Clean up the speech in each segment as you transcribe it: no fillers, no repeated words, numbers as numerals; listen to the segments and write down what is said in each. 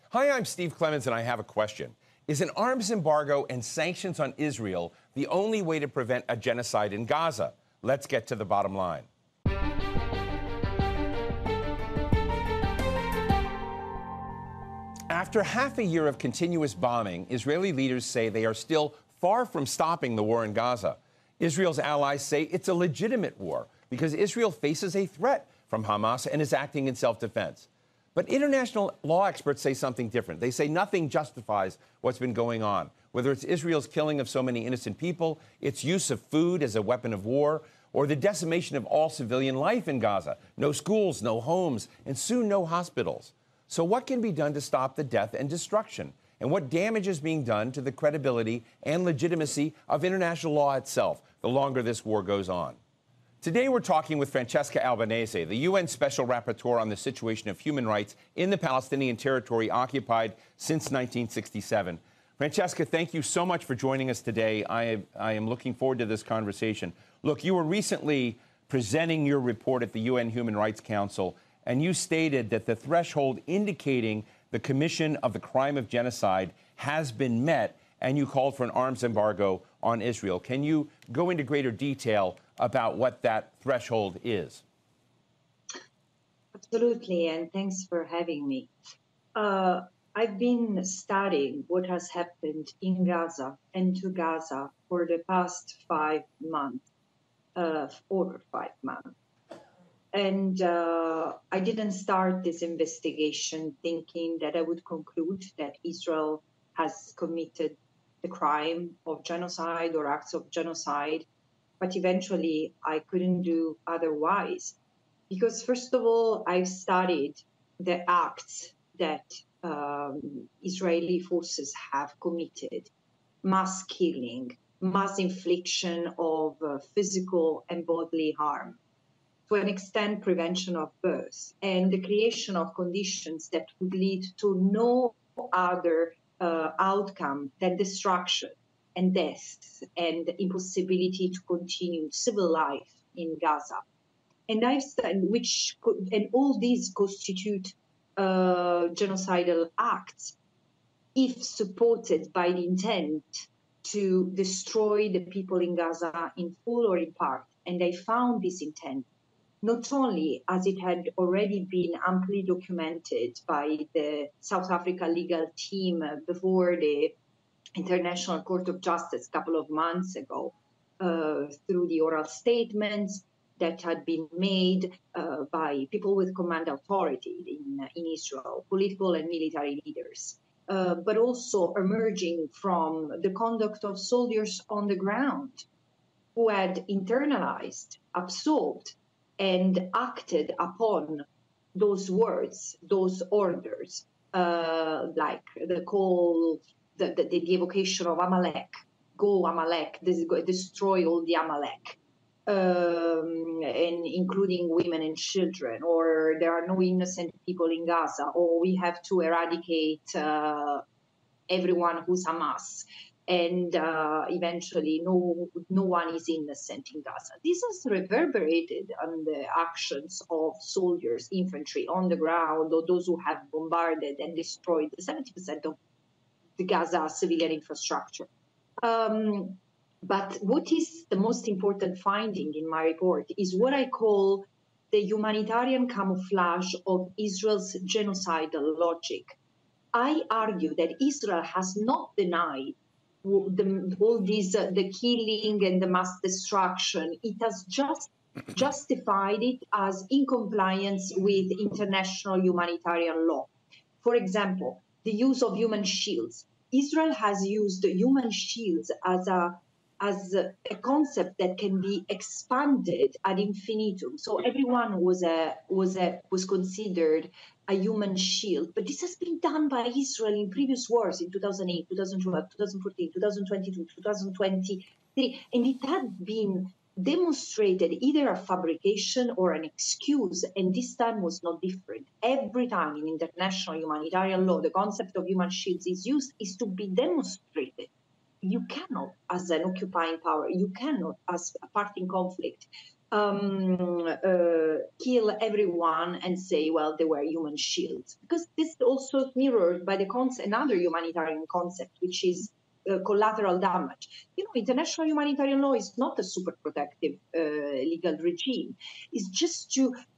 Hi, I'm Steve Clemens, and I have a question. Is an arms embargo and sanctions on Israel the only way to prevent a genocide in Gaza? Let's get to the bottom line. After half a year of continuous bombing, Israeli leaders say they are still far from stopping the war in Gaza. Israel's allies say it's a legitimate war because Israel faces a threat from Hamas and is acting in self-defense. But international law experts say something different. They say nothing justifies what's been going on, whether it's Israel's killing of so many innocent people, its use of food as a weapon of war, or the decimation of all civilian life in Gaza. No schools, no homes, and soon no hospitals. So what can be done to stop the death and destruction? And what damage is being done to the credibility and legitimacy of international law itself the longer this war goes on? Today, we're talking with Francesca Albanese, the UN Special Rapporteur on the situation of human rights in the Palestinian territory occupied since 1967. Francesca, thank you so much for joining us today. I am looking forward to this conversation. Look, you were recently presenting your report at the UN Human Rights Council, and you stated that the threshold indicating the commission of the crime of genocide has been met, and you called for an arms embargo on Israel. Can you go into greater detail about what that threshold is? Absolutely, and thanks for having me. I've been studying what has happened in Gaza and to Gaza for the past 5 months, over 5 months. And I didn't start this investigation thinking that I would conclude that Israel has committed the crime of genocide or acts of genocide. But eventually, I couldn't do otherwise. Because first of all, I've studied the acts that Israeli forces have committed: mass killing, mass infliction of physical and bodily harm, to an extent prevention of birth, and the creation of conditions that would lead to no other outcome than destruction and death and impossibility to continue civil life in Gaza. And and all these constitute genocidal acts if supported by the intent to destroy the people in Gaza in full or in part. And I found this intent not only as it had already been amply documented by the South Africa legal team before the International Court of Justice a couple of months ago, through the oral statements that had been made by people with command authority in Israel, political and military leaders, but also emerging from the conduct of soldiers on the ground who had internalized, absorbed, and acted upon those words, those orders, like the call, the evocation of Amalek, go Amalek, destroy all the Amalek, and including women and children, or there are no innocent people in Gaza, or we have to eradicate everyone who's Hamas. And eventually no one is innocent in Gaza. This has reverberated on the actions of soldiers, infantry on the ground, or those who have bombarded and destroyed 70% of the Gaza civilian infrastructure. But what is the most important finding in my report is what I call the humanitarian camouflage of Israel's genocidal logic. I argue that Israel has not denied the killing and the mass destruction. It has just justified it as in compliance with international humanitarian law. For example, the use of human shields. Israel has used human shields as a concept that can be expanded ad infinitum. So everyone was considered a human shield. But this has been done by Israel in previous wars in 2008, 2012, 2014, 2022, 2023. And it had been demonstrated either a fabrication or an excuse. And this time was not different. Every time in international humanitarian law, the concept of human shields is used is to be demonstrated. You cannot, as an occupying power, you cannot, as a part in conflict, kill everyone and say, well, they were human shields. Because this also mirrored by the another humanitarian concept, which is collateral damage. You know, international humanitarian law is not a super protective legal regime. It's just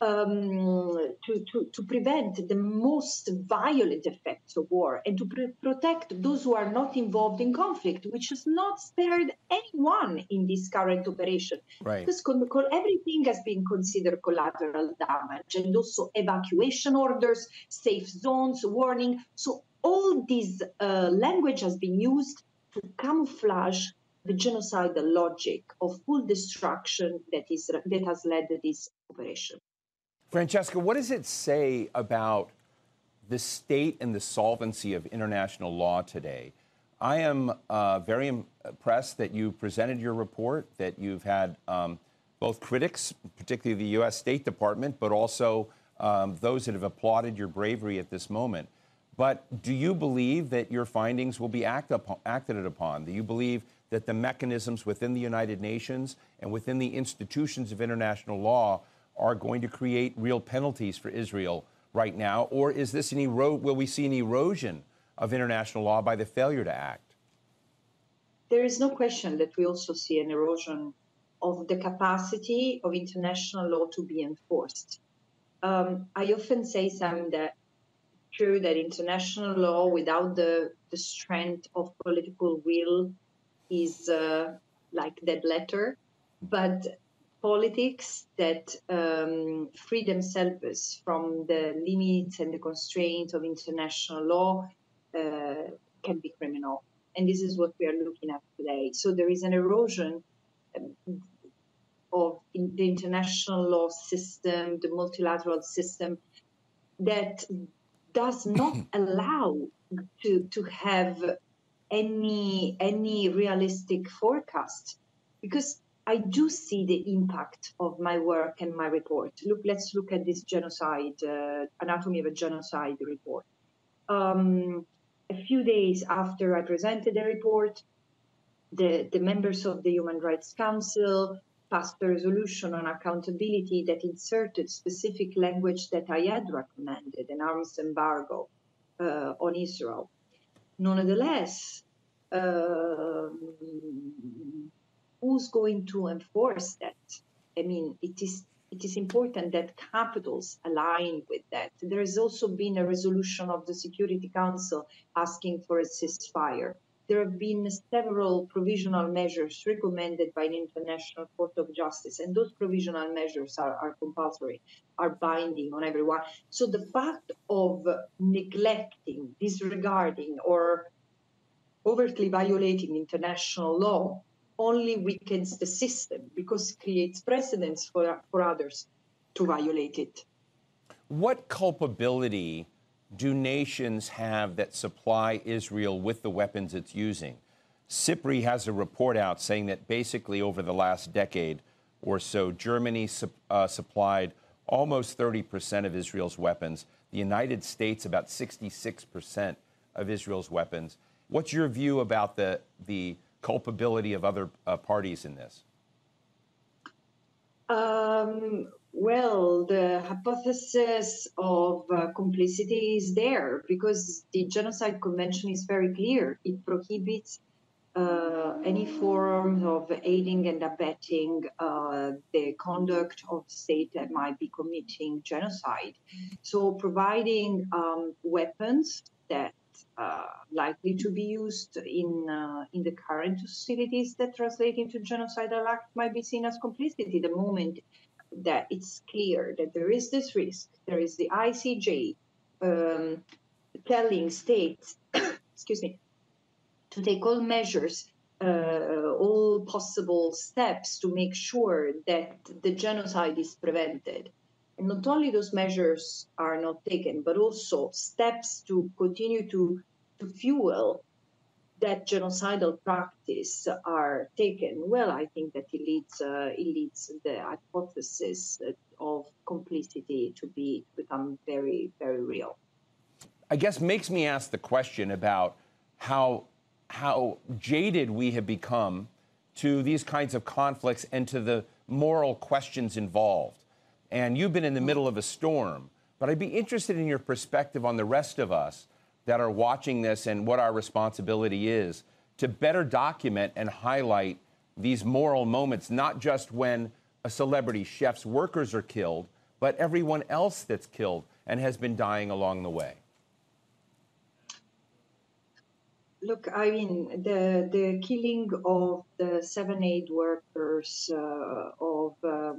to prevent the most violent effects of war and to protect those who are not involved in conflict, which has not spared anyone in this current operation. Right. Because everything has been considered collateral damage, and also evacuation orders, safe zones, warning. So all this language has been used to camouflage the genocidal logic of full destruction that has led to this operation. Francesca, what does it say about the state and the solvency of international law today? I am very impressed that you presented your report, that you've had both critics, particularly the U.S. State Department, but also those that have applauded your bravery at this moment. But do you believe that your findings will be acted upon? Do you believe that the mechanisms within the United Nations and within the institutions of international law are going to create real penalties for Israel right now? Or is this will we see an erosion of international law by the failure to act? There is no question that we also see an erosion of the capacity of international law to be enforced. I often say something that true that international law without the strength of political will is like dead letter, but politics that free themselves from the limits and the constraints of international law can be criminal. And this is what we are looking at today. So there is an erosion of the international law system, the multilateral system, that does not allow to have any realistic forecast, because I do see the impact of my work and my report. Let's look at this genocide, Anatomy of a Genocide report. A few days after I presented the report, the members of the Human Rights Council passed a resolution on accountability that inserted specific language that I had recommended, an arms embargo on Israel. Nonetheless, who's going to enforce that? I mean, it is important that capitals align with that. There has also been a resolution of the Security Council asking for a ceasefire. There have been several provisional measures recommended by the International Court of Justice, and those provisional measures are compulsory, are binding on everyone. So the fact of neglecting, disregarding, or overtly violating international law only weakens the system, because it creates precedents for others to violate it. What culpability do nations have that supply Israel with the weapons it's using? SIPRI has a report out saying that basically over the last decade or so, Germany supplied almost 30% of Israel's weapons, the United States about 66% of Israel's weapons. What's your view about the culpability of other parties in this? Well, the hypothesis of complicity is there, because the Genocide Convention is very clear. It prohibits any form of aiding and abetting the conduct of state that might be committing genocide. So providing weapons that likely to be used in the current hostilities that translate into genocidal act might be seen as complicity. The moment that it's clear that there is this risk, there is the ICJ telling states, excuse me, to take all measures, all possible steps to make sure that the genocide is prevented. And not only those measures are not taken, but also steps to continue to fuel that genocidal practice are taken. Well, I think that it leads the hypothesis of complicity to become very, very real. I guess makes me ask the question about how jaded we have become to these kinds of conflicts and to the moral questions involved. And you've been in the middle of a storm. But I'd be interested in your perspective on the rest of us that are watching this and what our responsibility is to better document and highlight these moral moments, not just when a celebrity chef's workers are killed, but everyone else that's killed and has been dying along the way. Look, I mean, the killing of the 7 aid workers of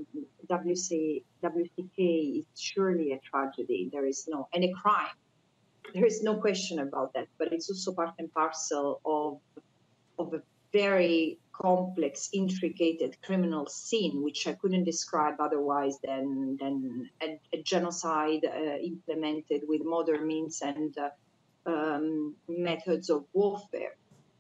WCK is surely a tragedy. There is no, and a crime. There is no question about that. But it's also part and parcel of a very complex, intricate criminal scene, which I couldn't describe otherwise than a genocide implemented with modern means and methods of warfare.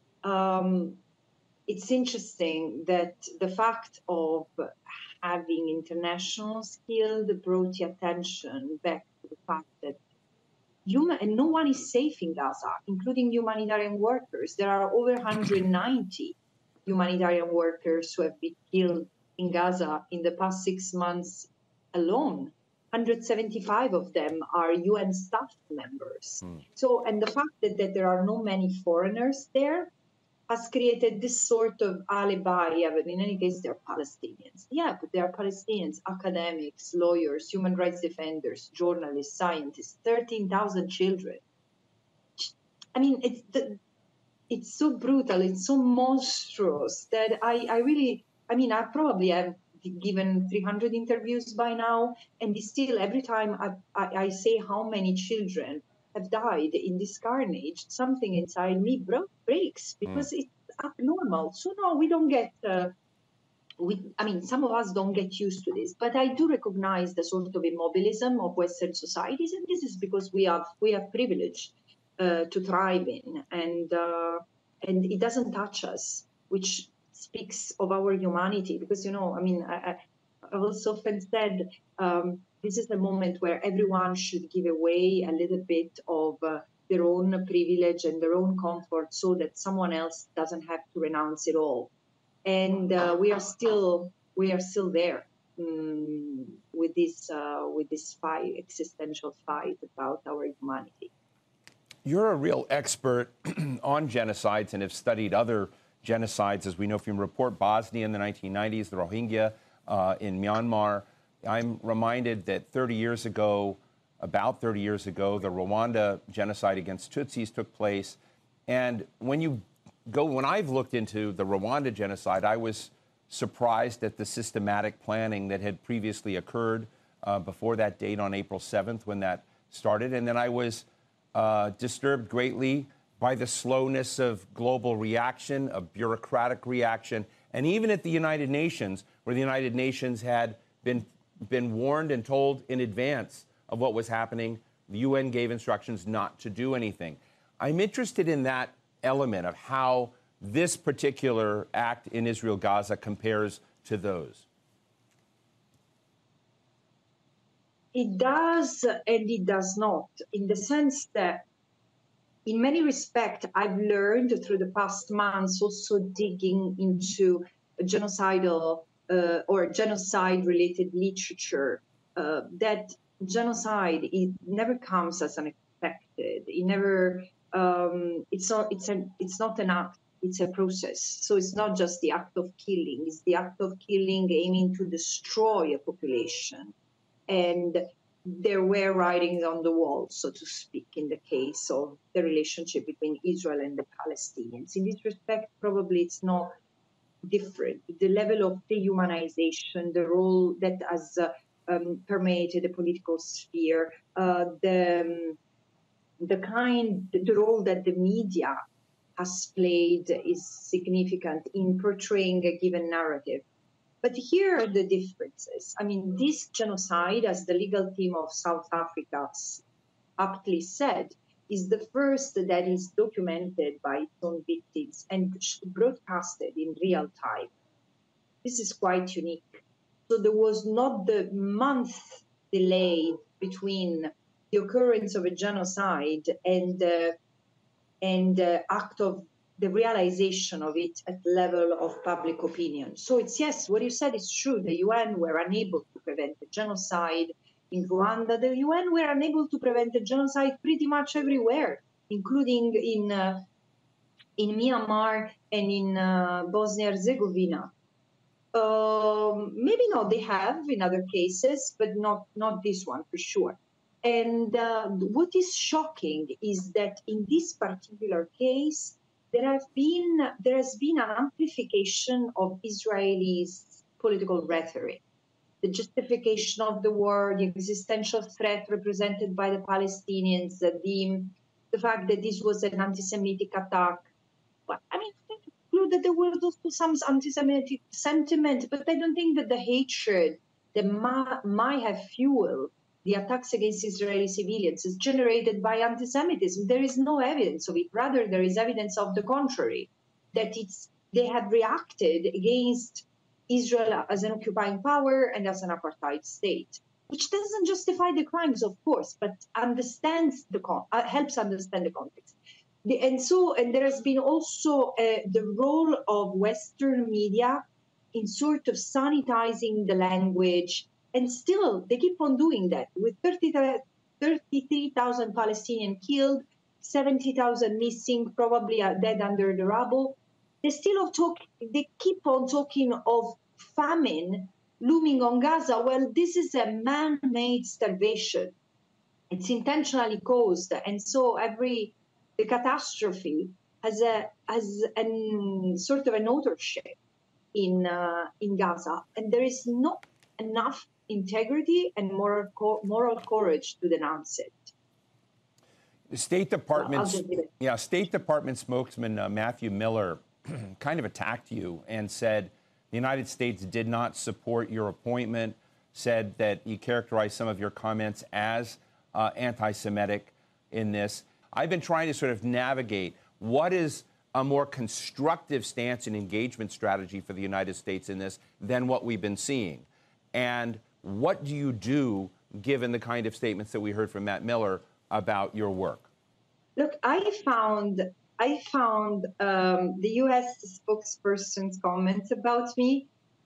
It's interesting that the fact of having internationals killed brought the attention back to the fact that and no one is safe in Gaza, including humanitarian workers. There are over 190 humanitarian workers who have been killed in Gaza in the past 6 months alone. 175 of them are UN staff members. So, and the fact that there are no many foreigners there has created this sort of alibi. Yeah, but in any case, they're Palestinians. Yeah, but they are Palestinians, academics, lawyers, human rights defenders, journalists, scientists, 13,000 children. I mean, it's so brutal, it's so monstrous that I probably have given 300 interviews by now, and still every time I say how many children have died in this carnage, something inside me breaks because it's abnormal. So no, we don't get, some of us don't get used to this, but I do recognize the sort of immobilism of Western societies, and this is because we have privilege to thrive in, and it doesn't touch us, which speaks of our humanity, because, I've also often said this is the moment where everyone should give away a little bit of their own privilege and their own comfort so that someone else doesn't have to renounce it all. And we are still there with this existential fight about our humanity. You're a real expert on genocides and have studied other genocides, as we know from your report, Bosnia in the 1990s, the Rohingya in Myanmar. I'm reminded that about 30 years ago, the Rwanda genocide against Tutsis took place. And when I've looked into the Rwanda genocide, I was surprised at the systematic planning that had previously occurred before that date on April 7th when that started. And then I was disturbed greatly by the slowness of global reaction, of bureaucratic reaction, and even at the United Nations, where the United Nations had been warned and told in advance of what was happening. The UN gave instructions not to do anything. I'm interested in that element of how this particular act in Israel Gaza compares to those. It does and it does not, in the sense that in many respects, I've learned through the past months also digging into genocidal or genocide-related literature that genocide, it never comes as unexpected. It never. It's not an act. It's a process. So it's not just the act of killing. It's the act of killing aiming to destroy a population, and there were writings on the wall, so to speak, in the case of the relationship between Israel and the Palestinians. In this respect, probably it's not different. The level of dehumanization, the role that has permeated the political sphere, the role that the media has played is significant in portraying a given narrative. But here are the differences. I mean, this genocide, as the legal team of South Africa aptly said, is the first that is documented by its own victims and broadcasted in real time. This is quite unique. So there was not the month delay between the occurrence of a genocide and the act of the realization of it at the level of public opinion. So it's, yes, what you said is true. The UN were unable to prevent the genocide in Rwanda. The UN were unable to prevent the genocide pretty much everywhere, including in Myanmar and in Bosnia-Herzegovina. Maybe not, they have in other cases, but not this one for sure. And what is shocking is that in this particular case, there has been an amplification of Israelis' political rhetoric, the justification of the war, the existential threat represented by the Palestinians, the fact that this was an anti-Semitic attack. But I mean, I include that there was also some anti-Semitic sentiment, but I don't think that the hatred that might have fueled the attacks against Israeli civilians is generated by anti-Semitism. There is no evidence of it. Rather, there is evidence of the contrary, that they have reacted against Israel as an occupying power and as an apartheid state, which doesn't justify the crimes, of course, but understands helps understand the context. And there has been also the role of Western media in sort of sanitizing the language. And still, they keep on doing that with 33,000 Palestinians killed, 70,000 missing, probably dead under the rubble. They keep on talking of famine looming on Gaza. Well, this is a man-made starvation. It's intentionally caused. And so the catastrophe has sort of an authorship in Gaza. And there is not enough integrity and moral courage to denounce it. The State Department spokesman Matthew Miller kind of attacked you and said the United States did not support your appointment, said that you characterized some of your comments as anti-Semitic in this. I've been trying to sort of navigate what is a more constructive stance and engagement strategy for the United States in this than what we've been seeing. And what do you do given the kind of statements that we heard from Matt Miller about your work? Look, I found the U.S. spokesperson's comments about me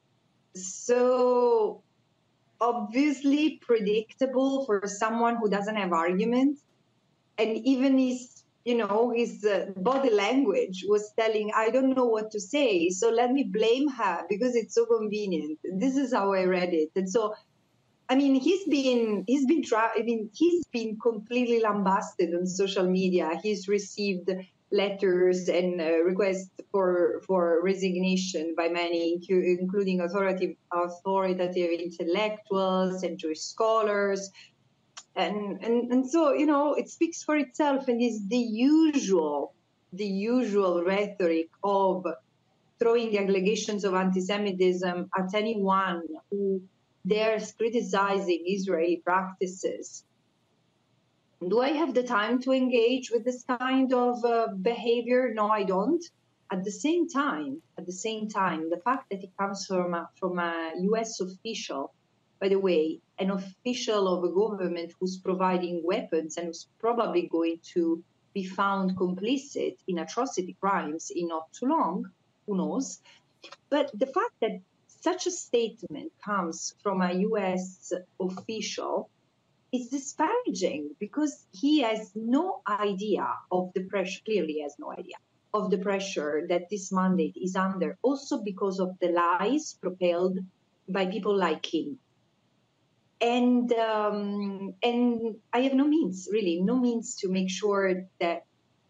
so obviously predictable for someone who doesn't have arguments, and even his body language was telling, I don't know what to say, so let me blame her because it's so convenient. This is how I read it. And so, I mean, he's been completely lambasted on social media. He's received letters and requests for resignation by many, including authoritative intellectuals and Jewish scholars. And so, it speaks for itself, and is the usual rhetoric of throwing allegations of anti-Semitism at anyone who dares criticizing Israeli practices. Do I have the time to engage with this kind of behavior? No, I don't. At the same time, the fact that it comes from a U.S. official, by the way, an official of a government who's providing weapons and who's probably going to be found complicit in atrocity crimes in not too long, who knows? But the fact that such a statement comes from a U.S. official is disparaging, because he has no idea of the pressure, clearly has no idea of the pressure that this mandate is under, also because of the lies propelled by people like him. And I have no means to make sure that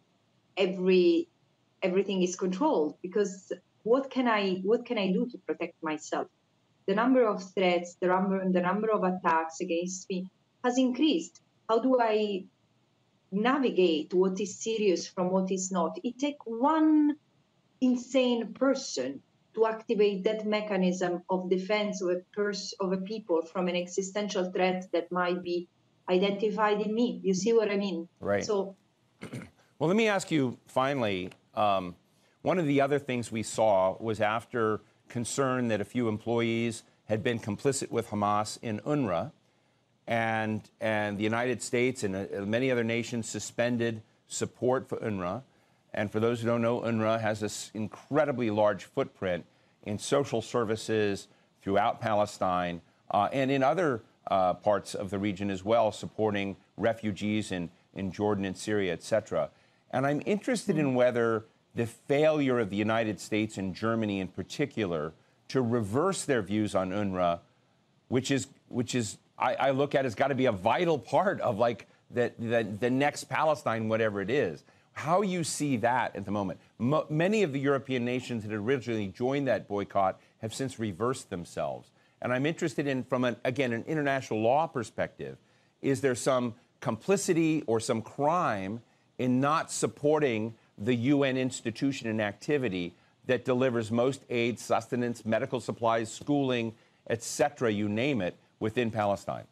everything is controlled, because what can I do to protect myself? The number of threats, the number of attacks against me has increased. How do I navigate what is serious from what is not? It takes one insane person to activate that mechanism of defense of a people from an existential threat that might be identified in me. You see what I mean? Right. So, well, let me ask you finally, one of the other things we saw was after concern that a few employees had been complicit with Hamas in UNRWA, and the United States and many other nations suspended support for UNRWA. And for those who don't know, UNRWA has this incredibly large footprint in social services throughout Palestine and in other parts of the region as well, supporting refugees in Jordan and Syria, et cetera. And I'm interested in whether the failure of the United States and Germany in particular to reverse their views on UNRWA, which is I look at as got to be a vital part of like the next Palestine, whatever it is. How you see that at the moment? Many of the European nations that had originally joined that boycott have since reversed themselves. And I'm interested in, from an international law perspective, is there some complicity or some crime in not supporting the UN institution and activity that delivers most aid, sustenance, medical supplies, schooling, etc., you name it, within Palestine?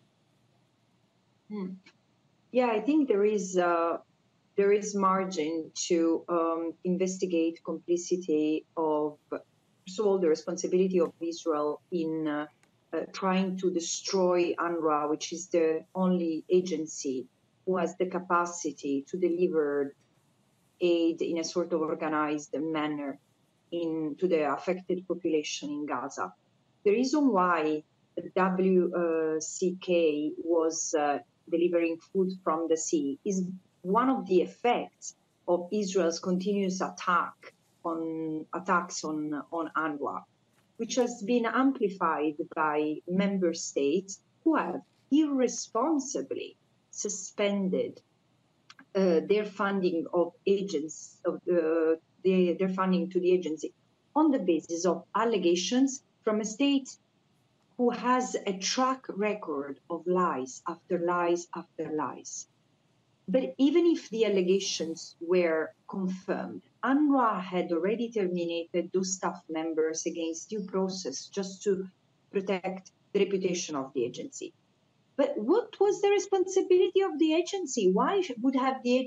Yeah, I think there is margin to investigate complicity of, first of all, the responsibility of Israel in trying to destroy UNRWA, which is the only agency who has the capacity to deliver aid in a sort of organized manner to the affected population in Gaza. The reason why the WCK was delivering food from the sea is one of the effects of Israel's continuous attacks on UNRWA, which has been amplified by member states who have irresponsibly suspended their funding of their funding to the agency on the basis of allegations from a state who has a track record of lies after lies after lies. But even if the allegations were confirmed, UNRWA had already terminated those staff members against due process just to protect the reputation of the agency. But what was the responsibility of the agency? Why should have the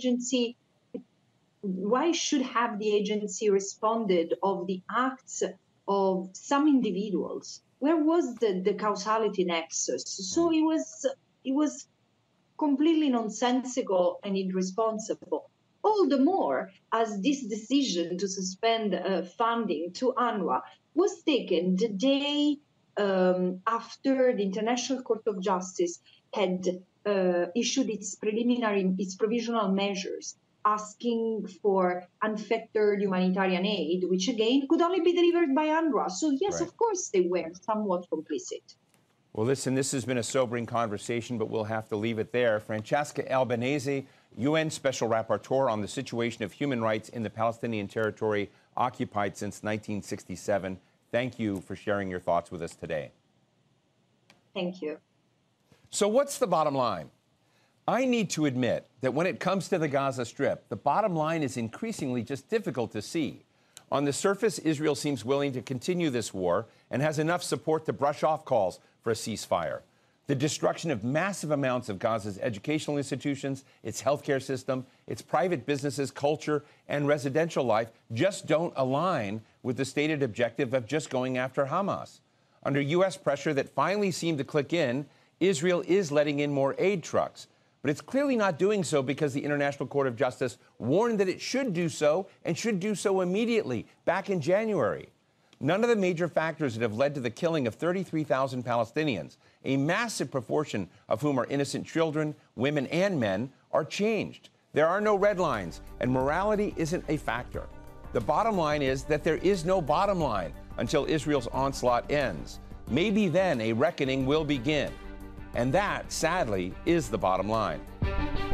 agency responded of the acts of some individuals? Where was the causality nexus? So it was completely nonsensical and irresponsible. All the more as this decision to suspend funding to UNRWA was taken the day after the International Court of Justice had issued its provisional measures, asking for unfettered humanitarian aid, which again could only be delivered by UNRWA. So yes, right. Of course they were somewhat complicit. Well, listen, this has been a sobering conversation, but we'll have to leave it there. Francesca Albanese, UN Special Rapporteur on the situation of human rights in the Palestinian territory occupied since 1967. Thank you for sharing your thoughts with us today. Thank you. So what's the bottom line? I need to admit that when it comes to the Gaza Strip, the bottom line is increasingly just difficult to see. On the surface, Israel seems willing to continue this war and has enough support to brush off calls for a ceasefire. The destruction of massive amounts of Gaza's educational institutions, its healthcare system, its private businesses, culture, and residential life just don't align with the stated objective of just going after Hamas. Under U.S. pressure that finally seemed to click in, Israel is letting in more aid trucks. But it's clearly not doing so because the International Court of Justice warned that it should do so and should do so immediately back in January. None of the major factors that have led to the killing of 33,000 Palestinians, a massive proportion of whom are innocent children, women, and men, are changed. There are no red lines, and morality isn't a factor. The bottom line is that there is no bottom line until Israel's onslaught ends. Maybe then a reckoning will begin. And that, sadly, is the bottom line.